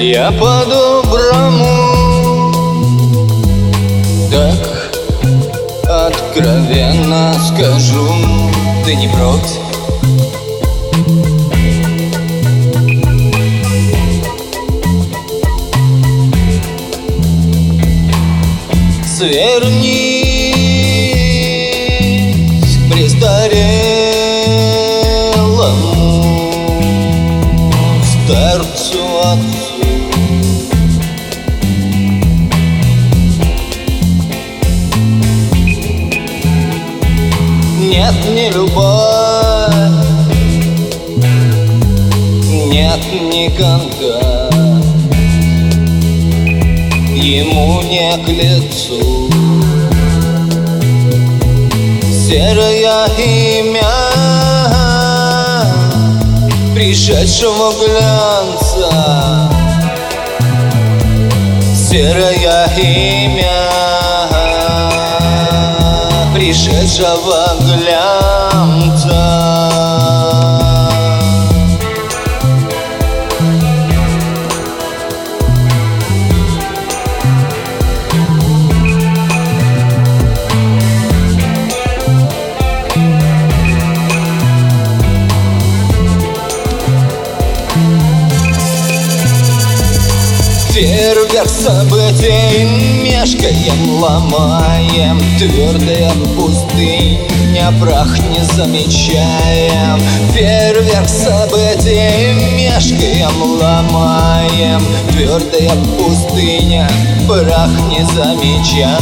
Я по-доброму так откровенно скажу, ты не против? Свернись к престарелому старцу отцу. Нет, не любовь, нет, не контакт, ему не к лицу. Серое имя пришедшего глянца, серое имя пришедшего глянца. Фейерверк событий мешкаем, ломаем, твердая пустыня, прах не замечаем. Фейерверк событий мешкаем, ломаем, твердая пустыня, прах не замечаем.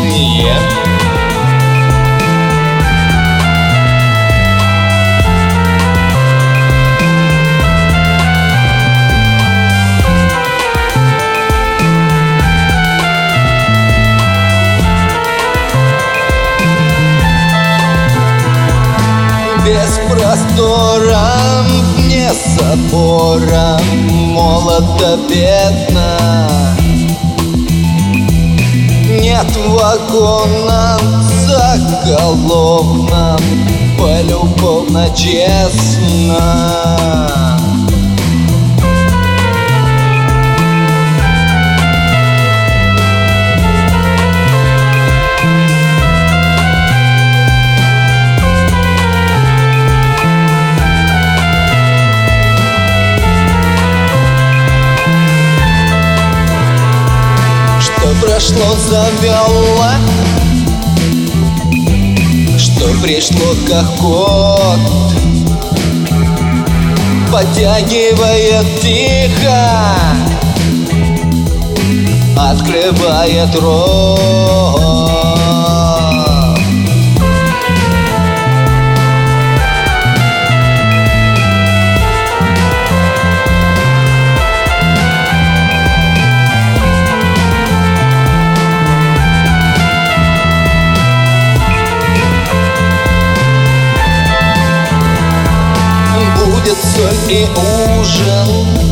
Без простора, не собора, молодо бедно. Нет вагона, заголовно, полюбовно, честно. Прошло, завело, что пришло как кот, подтягивает тихо, открывает рот. Будет соль и ужин,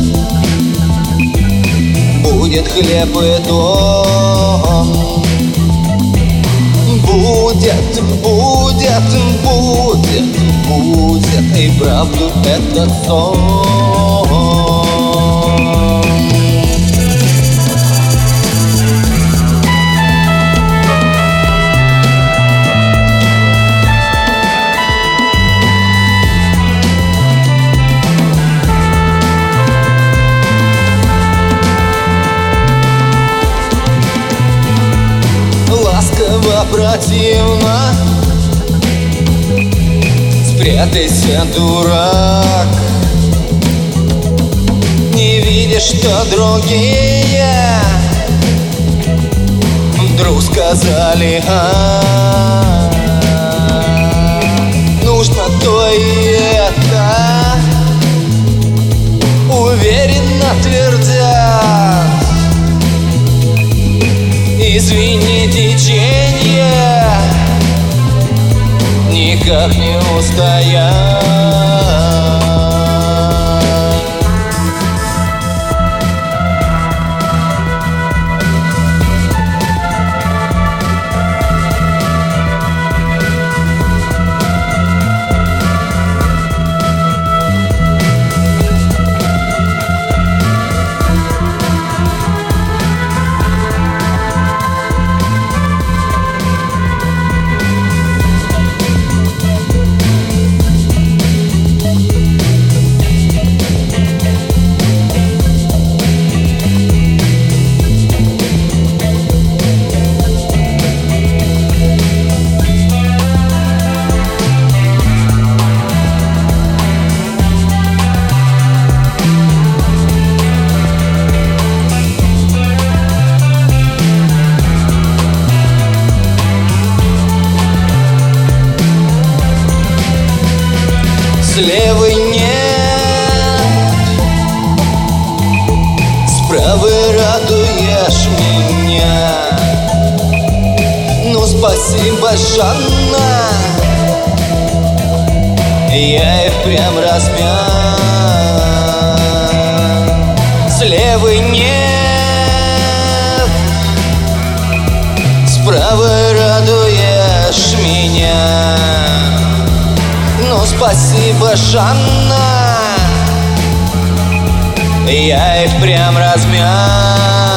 будет хлеб и дом. Будет, будет, будет, будет, и правду этот сон. Противно, спрятайся, дурак. Не видишь, что другие вдруг сказали: нужно то и это. Уверенно твердят: извини, течение никак не устоять. С левой нет, с правой радуешь меня. Ну спасибо, Жанна, я и впрямь размяк. С левой нет, с правой радуешь меня. Ну спасибо, Жанна, я и впрямь размяк.